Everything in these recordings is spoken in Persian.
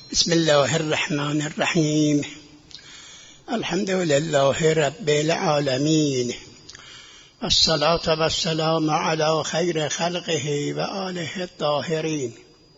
بسم الله الرحمن الرحیم. الحمد لله رب العالمین، والصلاة والسلام علی خیر خلقه و آله الطاهرین.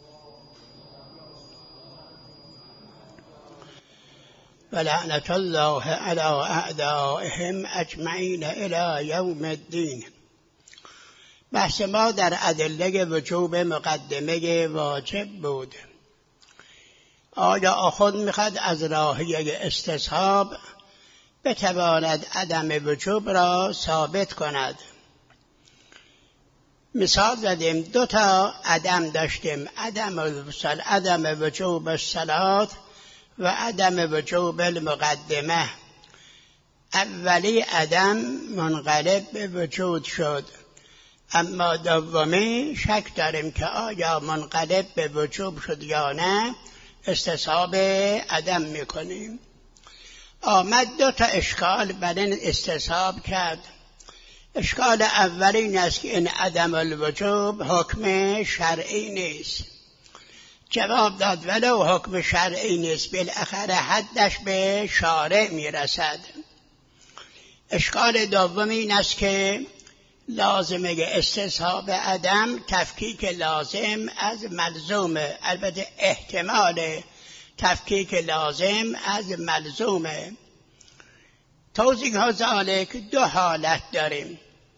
ولعنة الله علی اعدائهم اجمعین الی یوم الدین. بحث ما در ادله وجوب مقدمه واجب بود. آیا آخوند میخواد از راهیه استصحاب بتواند عدم وجوب را ثابت کند؟ مثال زدیم، دو تا عدم داشتیم، عدم وجوب الصلاة و عدم وجوب المقدمه. اولی عدم منقلب به وجود شد، اما دومی شک داریم که آیا منقلب به وجوب شد یا نه، استصحاب عدم میکنیم. آمد دو تا اشکال بر این استصحاب کرد. اشکال اولی این است که این عدم الوجوب حکم شرعی نیست. جواب داد ولو حکم شرعی نیست، بالاخره حدش به شارع میرسد. اشکال دومی این است که لازمه استصحاب عدم تفکیک لازم از ملزومه، البته احتمال تفکیک لازم از ملزومه. توضیح ذالک دو حالت داریم.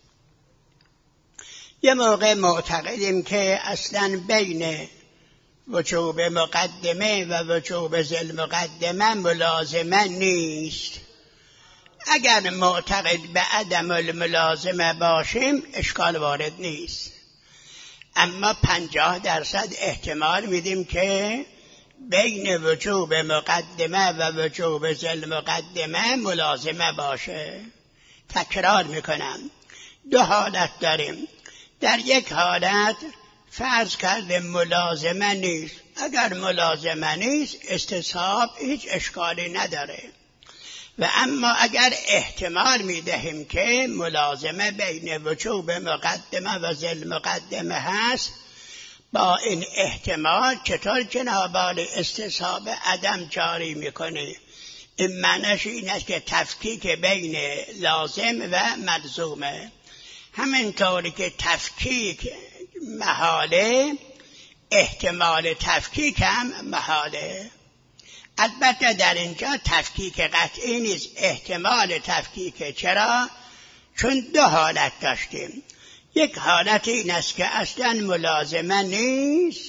یه موقع معتقدیم که اصلا بین وجوب مقدمه و وجوب ذی مقدمه ملازمه نیست. اگر معتقد به عدم الملازمه باشیم اشکال وارد نیست، اما 50% احتمال میدیم که بین وجوب مقدمه و وجوب ذی مقدمه ملازمه باشه. تکرار میکنم، دو حالت داریم. در یک حالت فرض کرده ملازمه نیست. اگر ملازمه نیست استصحاب هیچ اشکالی نداره. و اما اگر احتمال میدهیم که ملازمه بین وجوب مقدمه و ذی مقدمه هست، با این احتمال چطور جنابال استصحاب عدم جاری میکنه؟ این معنیش این است که تفکیک بین لازم و ملزومه. همینطوری که تفکیک محاله، احتمال تفکیک هم محاله. البته در اینجا تفکیک قطعی نیست، احتمال تفکیک. چرا؟ چون دو حالت داشتیم. یک حالت این است که اصلا ملازمه نیست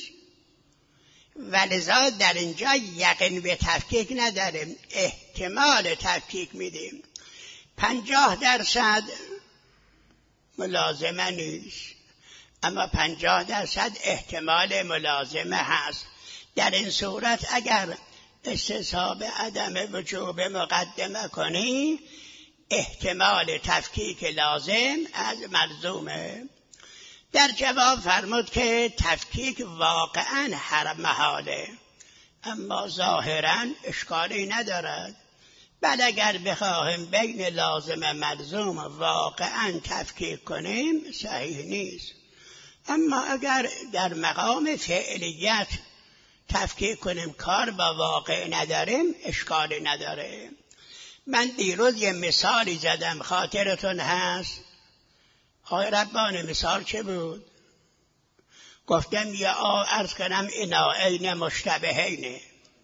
ولذا در اینجا یقین به تفکیک نداریم، احتمال تفکیک میدیم. 50% ملازمه نیست، اما 50% احتمال ملازمه هست. در این صورت اگر استصحاب عدم وجوب مقدمه کنی، احتمال تفکیک لازم از ملزومه. در جواب فرمود که تفکیک واقعا هر محاله، اما ظاهرا اشکالی ندارد. بل اگر بخواهیم بین لازم ملزوم واقعا تفکیک کنیم صحیح نیست، اما اگر در مقام فعلیت تفکیک کنیم کار با واقع نداریم اشکالی نداره. من دیروز یه مثالی زدم، خاطرتون هست؟ آقای ربانی مثال چه بود؟ گفتم یه عرض کنم اینائین مشتبهین،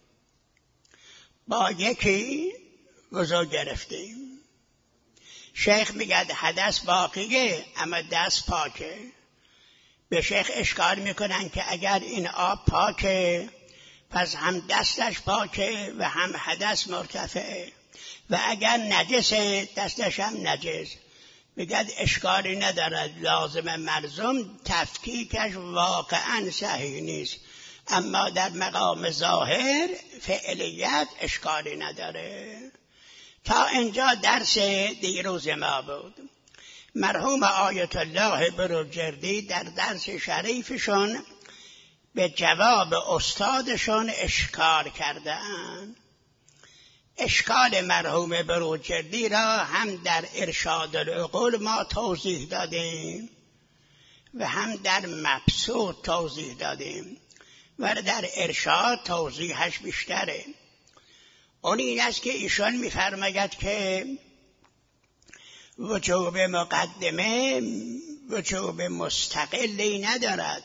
با یکی وضو گرفتیم. شیخ میگه حدث باقیه اما دست پاکه. به شیخ اشکال میکنن که اگر این آب پاکه پس هم دستش پاکه و هم حدث مرتفعه، و اگر نجسه دستش هم نجس. میگه اشکالی ندارد، لازم ملزوم تفکیکش واقعا صحیح نیست، اما در مقام ظاهر فعلیت اشکالی نداره. تا اینجا درس دیروز ما بود. مرحوم آیت الله بروجردی در درس شریفشون به جواب استادشون اشکال کردن. اشکال مرحوم بروجردی را هم در ارشاد العقول ما توضیح دادیم و هم در مبسوط توضیح دادیم. و در ارشاد توضیحش بیشتره. اون این است که ایشان می‌فرماید که وجوب مقدمه وجوب مستقلی ندارد،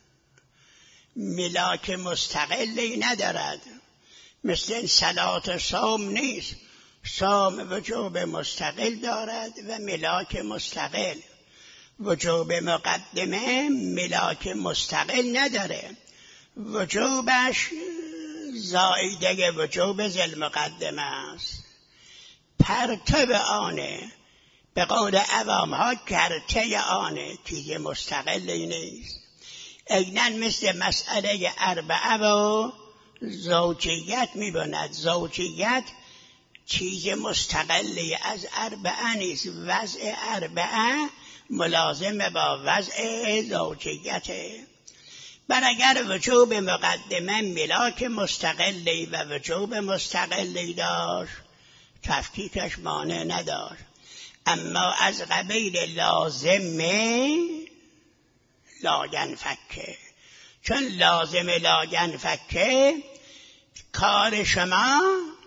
ملاک مستقلی ندارد، مثل صلات و صوم نیست. صوم وجوب مستقل دارد و ملاک مستقل. وجوب مقدمه ملاک مستقل نداره، وجوبش زائیده وجوب ذی مقدمه است. پرتو آنه، به قول عوام ها کرته آنه، چیز مستقلی نیست. عیناً مثل مسئله اربعه و زوجیت میباند. زوجیت چیز مستقلی از اربعه نیست، وضع اربعه ملازم با وضع زوجیته. بر اگر وجوب مقدمه ملاک مستقلی و وجوب مستقلی داشت، تفکیکش مانع نداشت. اما از قبیل لازمه لا ینفکه، چون لازم لا ینفکه کار شما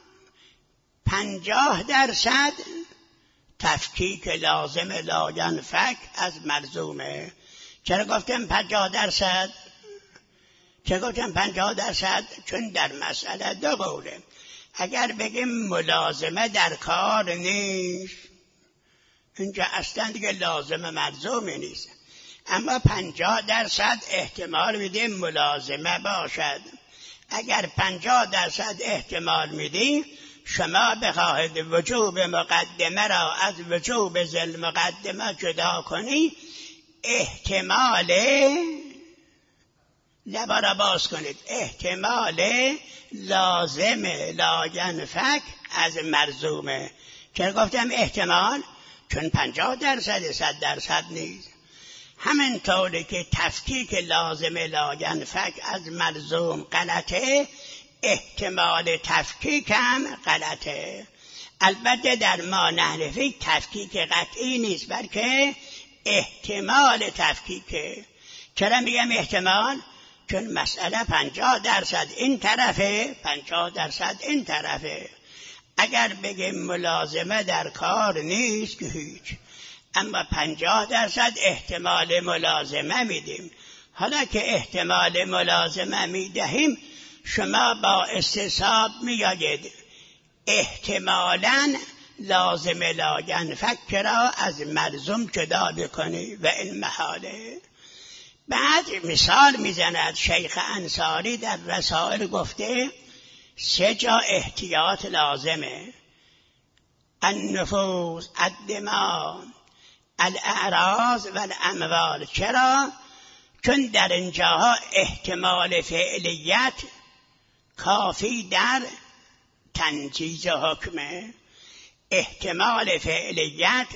50% تفکیک لازم لا ینفک از ملزومه. چرا گفتم 50%؟ چرا گفتم 50%؟ چون در مسئله دو قوله. اگر بگیم ملازمه در کار نیست، اینجا اصلا دیگه لازم ملزومی نیست. اما 50% احتمال میدیم ملازمه باشد. اگر 50% احتمال میدیم، شما بخواهید وجوب مقدمه را از وجوب ذی المقدمه جدا کنی، احتمال لبا را باز کنید، احتمال لازم لا ینفک از ملزومه. چرا گفتم احتمال؟ چون 50% 100% نیست. همینطوری که تفکیک لازم لا ینفک از ملزوم غلطه، احتمال تفکیک هم غلطه. البته در ما نحنفی تفکیک قطعی نیست، بلکه احتمال تفکیکه. چرا میگم احتمال؟ چون مسئله 50% این طرفه، 50% این طرفه. اگر بگیم ملازمه در کار نیست که هیچ، اما 50% احتمال ملازمه میدیم. حالا که احتمال ملازمه میدهیم، شما با استصحاب میگید احتمالاً لازم لا ینفک را از ملزوم جدا بکنی و این محاله. بعد مثال میزند شیخ انصاری در رسائل، گفته 3 جا احتیاط لازمه: النفوس، الدماء، الاعراض و الاموال. چرا؟ چون در اینجاها احتمال فعلیت کافی در تنجیز حکمه. احتمال فعلیت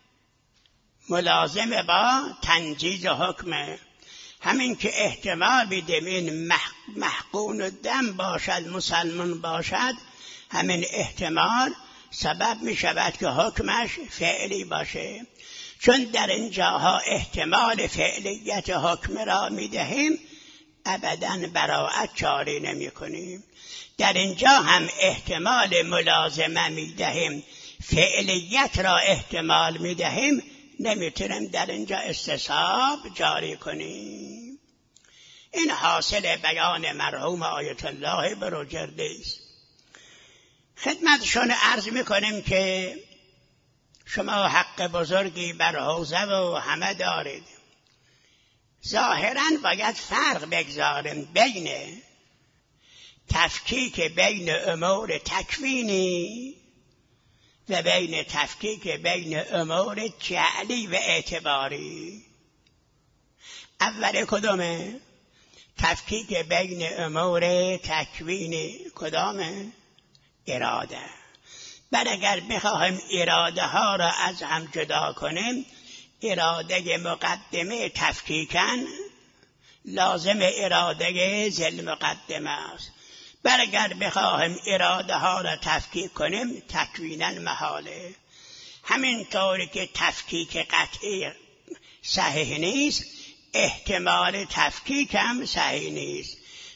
ملازم با تنجیز حکمه. همین که احتمال بیدیم این محقون الدم باشد، مسلمان باشد، همین احتمال سبب می شود که حکمش فعلی باشه. چون در اینجاها احتمال فعلیت حکم را می دهیم، ابداً براءت جاری نمی کنیم. در اینجا هم احتمال ملازمه می دهیم، فعلیت را احتمال می دهیم، نمیتونیم در اینجا استصحاب جاری کنیم. این حاصل بیان مرحوم آیت الله بروجردی است. خدمتشون عرض میکنیم که شما حق بزرگی بر حوزه و همه دارید. ظاهراً باید فرق بگذاریم بین تفکیک بین امور تکوینی و بین تفکیک بین امور جعلی و اعتباری. اول کدومه؟ تفکیک بین امور تکوینی. کدامه؟ اراده. بعد اگر بخواهیم اراده ها را از هم جدا کنیم، اراده مقدمه تفکیکن لازم اراده ذی المقدمه است. بر اگر بخواهیم اراده ها را تفکیک کنیم، تکویناً محاله. همینطوری که تفکیک قطعی صحیح نیست، احتمال تفکیک هم صحیح نیست.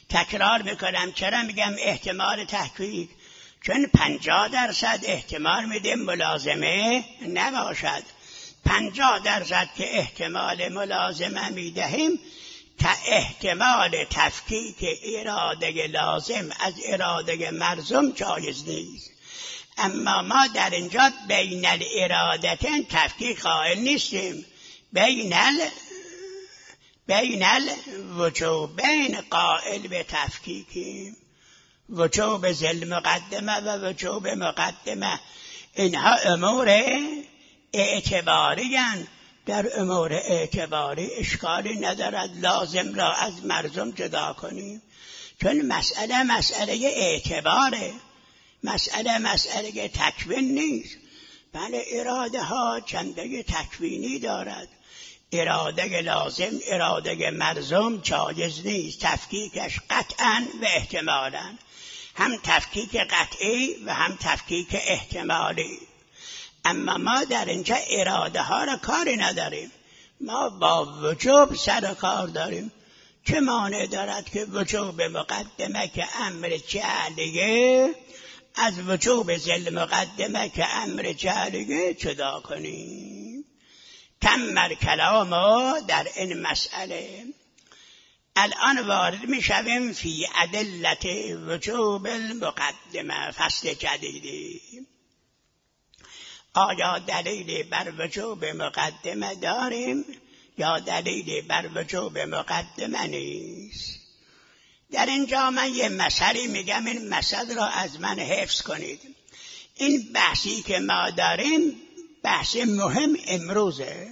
تکرار میکنم. چرا میگم احتمال تحقیق؟ چون 50% احتمال میدیم ملازمه نباشد. 50% که احتمال ملازمه میدهیم که احتمال تفکیک اراده لازم از اراده ملزوم جایز نیست. اما ما در اینجا بین الارادتین تفکیک قائل نیستیم. بین الوجوبین قائل به تفکیکیم. وجوب ذل مقدمه و وجوب مقدمه اینها امور اعتباری هستند. در امور اعتباری اشکالی ندارد لازم را از ملزوم جدا کنیم، چون مسئله اعتباره، مسئله تکوین نیست. بله اراده ها جنبه تکوینی دارد. اراده لازم اراده ملزوم جایز نیست. تفکیکش قطعا و احتمالا، هم تفکیک قطعی و هم تفکیک احتمالی. اما ما در اینجا اراده ها را کاری نداریم، ما با وجوب سر کار داریم. چه مانع دارد که وجوب مقدمه که امر جعلیه از وجوب ذل مقدمه که امر جعلیه جدا کنیم؟ تمر کلام در این مسئله. الان وارد می شویم فی ادلت وجوب المقدمه، فصل جدیدی. آیا دلیلی بر وجوب مقدمه داریم یا دلیلی بر وجوب مقدمه نیست؟ در اینجا من یه مسئله میگم، این مسئله را از من حفظ کنید. این بحثی که ما داریم بحث مهم امروزه.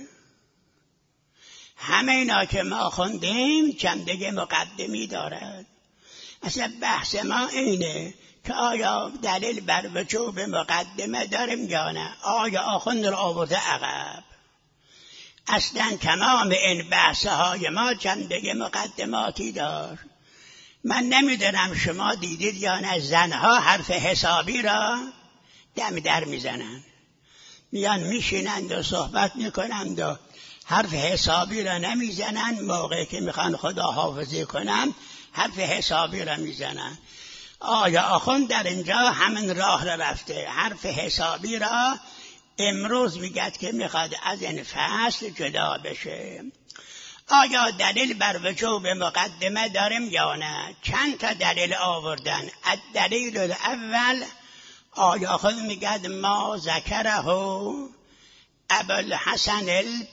همه اینا که ما خوندیم چندگه مقدمی دارد. اصلا بحث ما اینه که آیا دلیل بر وجوب مقدمه داریم یا نه؟ آیا آخوند رو آورده عقب؟ اصلا تمام این بحثهای ما چندگه مقدماتی دار. من نمیدونم شما دیدید یا نه، زنها حرف حسابی را دم در میزنن، میان میشینند و صحبت میکنند و حرف حسابی را نمیزنن. موقعی که میخوان خدا حافظی کنن حرف حسابی را میزنن. آیا آخوند در اینجا همین راه را رفته، حرف حسابی را امروز میگد که میخواد از این فصل جدا بشه. آیا دلیل بر وجوب مقدمه داریم یا نه؟ چند تا دلیل آوردن. الدلیل الاول، آیا خود میگد ما ذکره ابوالحسن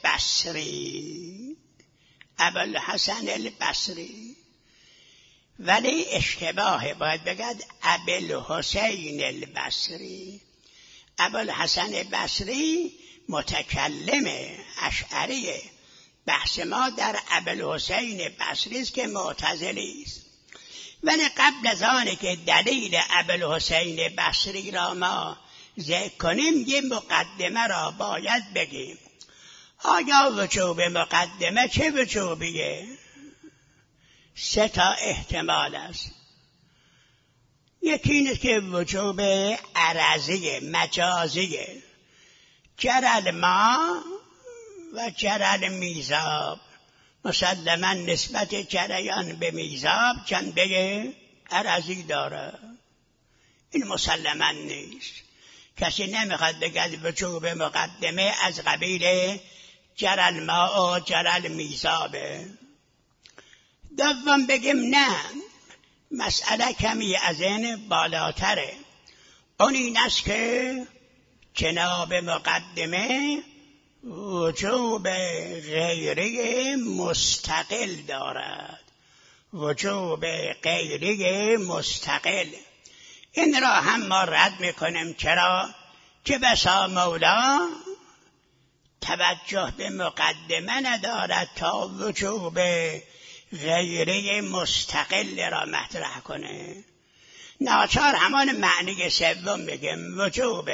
البصری، ولی اشتباهه، باید بگد ابوالحسین البصری. ابوالحسن بصری متکلم اشعریه. بحث ما در ابوالحسین بصری است که معتزلی است. ولی قبل از آن که دلیل ابوالحسین بصری را ما ذکر کنیم یه مقدمه را باید بگیم. آیا وجوب مقدمه چه وجوبیه؟ 3 احتمال است. یکی اینه که وجوب عرضی مجازیه، جرى ما و جرى میزاب. مسلما نسبت جریان به میزاب جنبه عرضی داره، این مسلما نیست. کسی نمیخواد بگه وجوب مقدمه از قبیل جرى الماء و جرى المیزابه. دوم بگیم نه، مسئله کمی از این بالاتره. اون این است که جناب مقدمه وجوب غیری مستقل دارد. وجوب غیری مستقل، این را هم ما رد میکنیم. چرا؟ که بسا مولا توجه به مقدمه ندارد تا وجوب غیری مستقل را مطرح کنه. ناچار همان معنی سوم بگیم، وجوب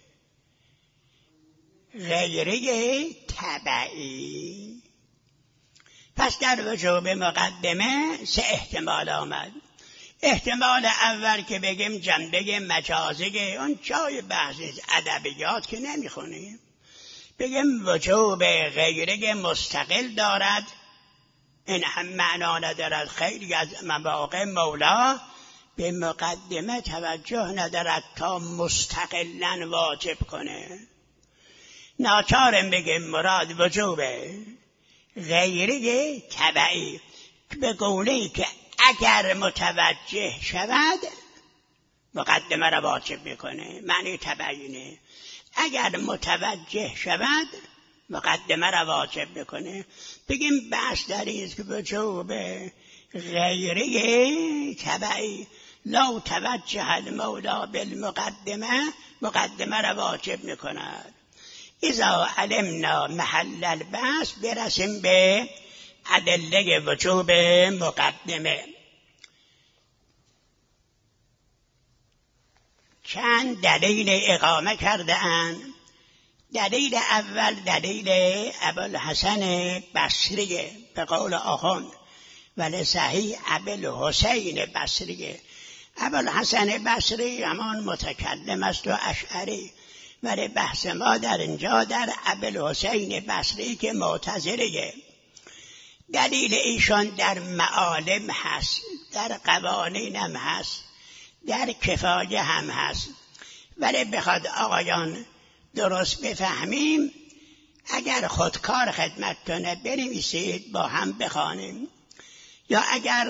غیری تبعی. پس در وجوب مقدمه 3 احتمال آمد. احتمال اول که بگیم جنبه مجازی، اون جای بحثی ادبیات که نمیخونیم. بگیم وجوب غیری مستقل دارد این هم معنا ندارد خیلی از مواقع مولا به مقدمه توجه ندارد تا مستقلاً واجب کنه. ناچارم بگه مراد وجوبه، غیری تبعی، به گونه‌ای که اگر متوجه شود مقدمه را واجب میکنه. معنی تبعینه، اگر متوجه شود مقدمه را واجب میکنه. بگیم بحث در اینست که وجوب غیری تبعی، لو توجه المولا بالمقدمه، مقدمه را واجب میکند. اذا علمنا محل البحث برسیم به ادله وجوب مقدمه. چند دلیل اقامه کرده اند. دلیل اول دلیل ابوالحسن بصری به قول آخوند، ولی صحیح ابوالحسین بصری. ابوالحسن بصری همان متکلم است و اشعری، ولی بحث ما در اینجا در ابوالحسین بصری که معتزلیه. دلیل ایشان در معالم هست، در قوانین هم هست، در کفایه هم هست. ولی بخواد آقایان درست بفهمیم، اگر خودکار خدمت کنه بنویسید با هم بخوانیم، یا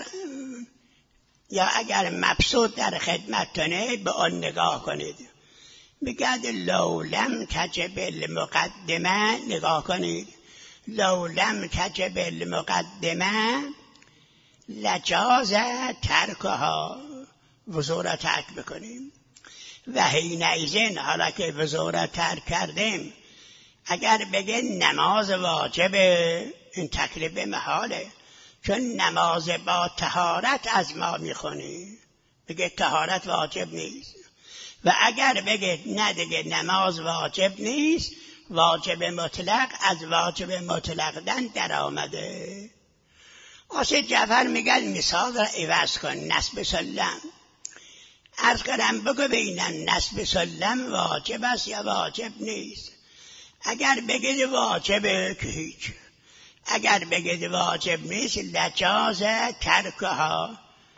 اگر مبسوط در خدمت کنه به آن نگاه کنید. بگد لو لم تجب المقدمه، نگاه کنید، لو لم تجب المقدمه لجاز ترکها، وضو را ترک بکنیم. و حینئذ، حالا که وضو را ترک کردیم، اگر بگه نماز واجبه، این تکلیف محاله، چون نماز با طهارت از ما میخونی، بگه طهارت واجب نیست. و اگر بگه نه دیگه نماز واجب نیست، واجب مطلق از واجب مطلق‌دن در آمده. آسه جعفر میگن مثال را عوض کن، نصب سلم. عرض کردم بگو بینن نصب سلم واجب است یا واجب نیست. اگر بگید واجبه که هیچ، اگر بگید واجب نیست لجاز ترکها،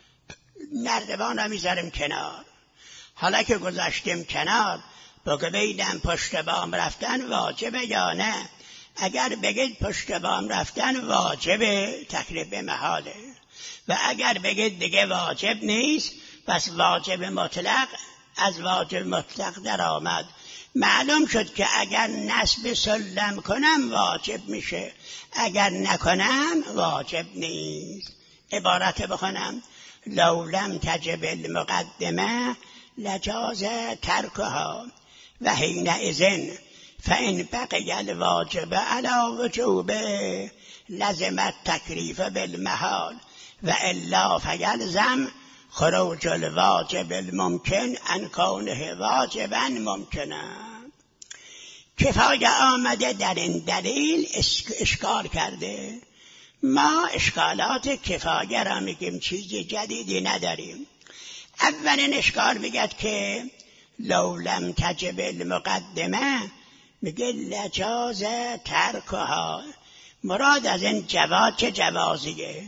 نردبان را میذارم کنار. حالا که گذاشتیم کنار، بگو بینن پشت بام رفتن واجبه یا نه. اگر بگید پشت بام رفتن واجبه، تکلیف محاله. و اگر بگید دیگه واجب نیست، پس واجب مطلق از واجب مطلق در آمد. معلوم شد که اگر نصب سلم کنم واجب میشه، اگر نکنم واجب نیست. عبارت بخونم، لو لم تجب المقدمه لجاز ترکها و حینئذ فإن بقی الواجب علی وجوبه لزم التکلیف بالمحال و الا فیلزم خروج الواجب الممکن عن کونه واجبا ممکنه. کفایه آمده در این دلیل اشکال کرده. ما اشکالات کفایه را میگیم، چیز جدیدی نداریم. اولین اشکال میگد که لو لم تجب المقدمه، میگه لجاز ترکها. مراد از این جواز چه جوازیه؟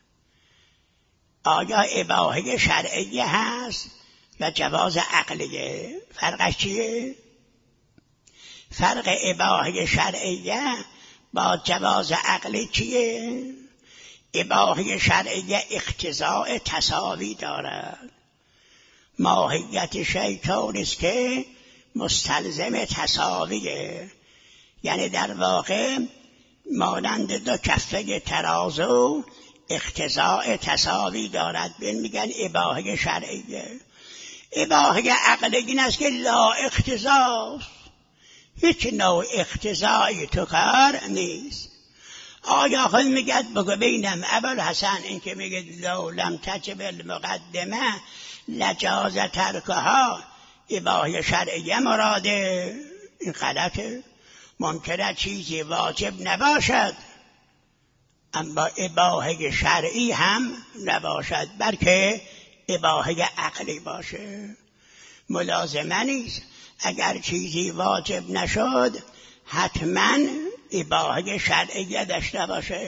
آیا اباحه شرعیه هست یا جواز عقلیه؟ فرقش چیه؟ فرق اباحه شرعیه با جواز عقلی چیه؟ اباحه شرعیه اقتضاء تساوی دارد. ماهیت شیطان است که مستلزم تساویه، یعنی در واقع مانند دو کفه ترازو اقتضاء تساوی دارد. بین میگن اباحه شرعیه. اباحه عقلی این است که لا اقتضاست، هیچ نوع اقتضایی تو کار نیست. آیا خود میگد بگو بینم ابوالحسن این که میگه لو لم تجب المقدمه لجاز ترکها اباحه شرعیه مراده؟ این غلطه. ممکنه چیزی واجب نباشد اما اباحه شرعی هم نباشد، بلکه اباحه عقلی باشه. ملازمه نیست اگر چیزی واجب نشد حتما اباحه شرعی داشته باشه.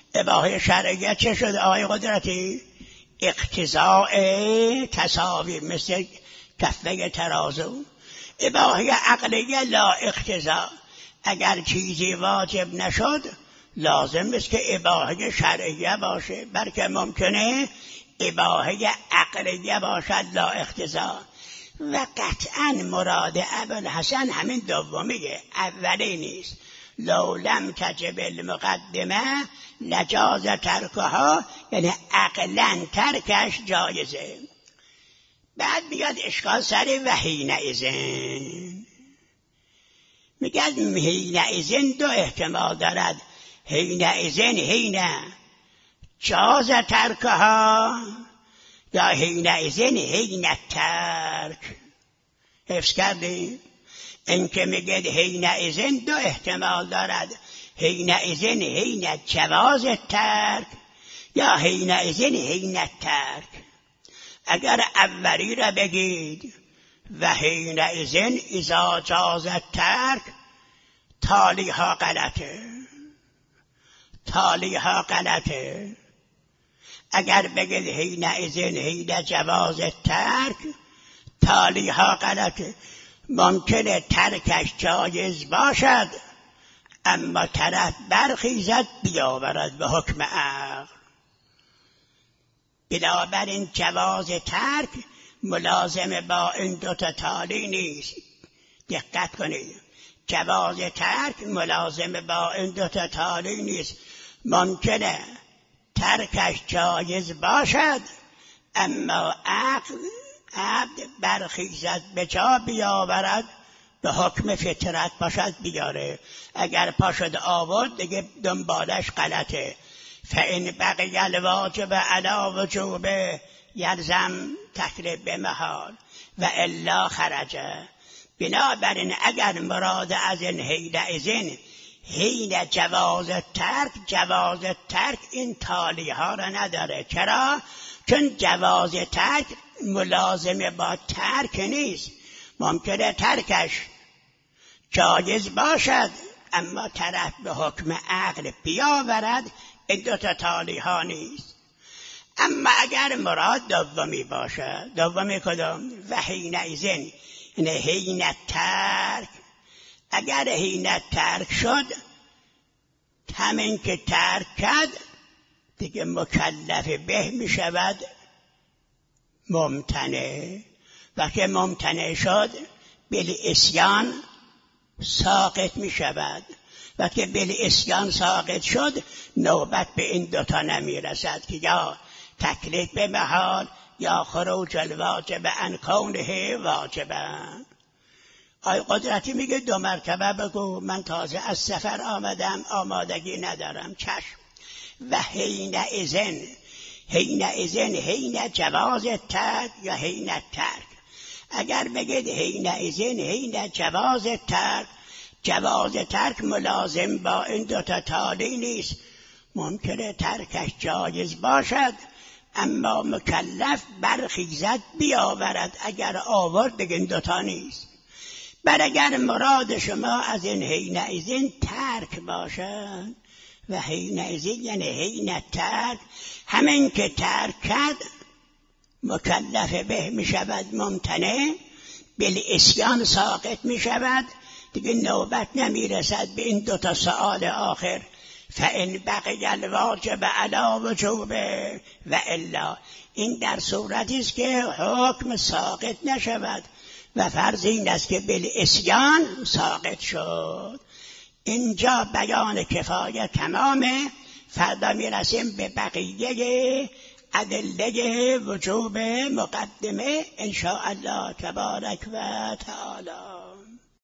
اباحه شرعیه چه شده آقای قدرتی؟ اقتضاء تساوی، مثل کفه ترازو. اباحه عقلیه لا اقتضاء، اگر چیزی واجب نشد لازم است که اباحه شرعیه باشه، بلکه ممکنه اباحه عقلیه باشد لا اقتضاء. و قطعا مراد ابوالحسن همین دومیه، اولی نیست. لو لم تجب المقدمه لجاز ترکها، یعنی عقلا ترکش جایزه. بعد میاد اشکال سر و حینئذن، میگه حینئذن دو احتمال دارد، حینئذن حین جاز ترکها یا حینئذن حین ترک. حفظ کردیم؟ این که میگه حینئذن دو احتمال دارد، حینئذن حین جواز ترک یا حینئذن حین ترک. اگر اولی را بگید و حینئذن اذا جاز ترک، تالیها غلطه، تالیها غلطه. اگر بگید حینئذن حین جواز ترک، تالیها غلطه. ممکنه ترکش جایز باشد اما طرف برخیزد بیاورد به حکم عقل. بنابراین جواز ترک ملازم با این دوتا تالی نیست. دقت کنید، جواز ترک ملازم با این دوتا تالی نیست. ممکنه ترکش جایز باشد اما عبد برخیزد به جا بیاورد به حکم فطرت باشد بیاره. اگر پاشد آورد دیگه دنبالش غلطه. فإن بقی الواجب علی وجوبه یلزم تکلیف به محال و الا خرجه. بنابراین اگر مراد از این حینئذن حین جواز ترک، جواز ترک این تالی ها را نداره. چرا؟ چون جواز ترک ملازم با ترک نیست. ممکنه ترکش جایز باشد اما طرف به حکم عقل بیاورد، این دوتا تالی ها نیست. اما اگر مراد دومی باشد، دومی کدام؟ و حینئذن یعنی حین ترک. اگر حین ترک شد، همین که ترک کرد دیگه مکلف به می شود ممتنع. وقتی ممتنع شد بالعصیان ساقط می شود. وقتی بالعصیان ساقط شد نوبت به این دوتا نمی رسد که یا تکلیف به محال یا خروج الواجب عن کونه واجبا. آی قدرتی میگه 2 مرتبه بگو، من تازه از سفر آمدم آمادگی ندارم. چشم. و حینئذن، حینئذن حین جواز ترک یا حین ترک. اگر بگید حینئذن حین جواز ترک، جواز ترک ملازم با این دوتا تالی نیست. ممکنه ترکش جایز باشد اما مکلف برخیزد بیاورد. اگر آورد دیگه این دوتا نیست. بر اگر مراد شما از این حینئذن ترک باشد و حینئذن یعنی حین ترک، همین که ترک کرد مکلف به می شود ممتنع، بالعصیان ساقط می شود، دیگه نوبت نمی رسد به این دوتا سؤال آخر. فإن بقی الواجب علی وجوبه و الا. این در صورتی است که حکم ساقط نشود و فرض این است که بالعصیان ساقط شد. اینجا بیان کفایه تمامه. فردا میرسیم به بقیه ادله وجوب مقدمه ان شاء الله تبارک و تعالی.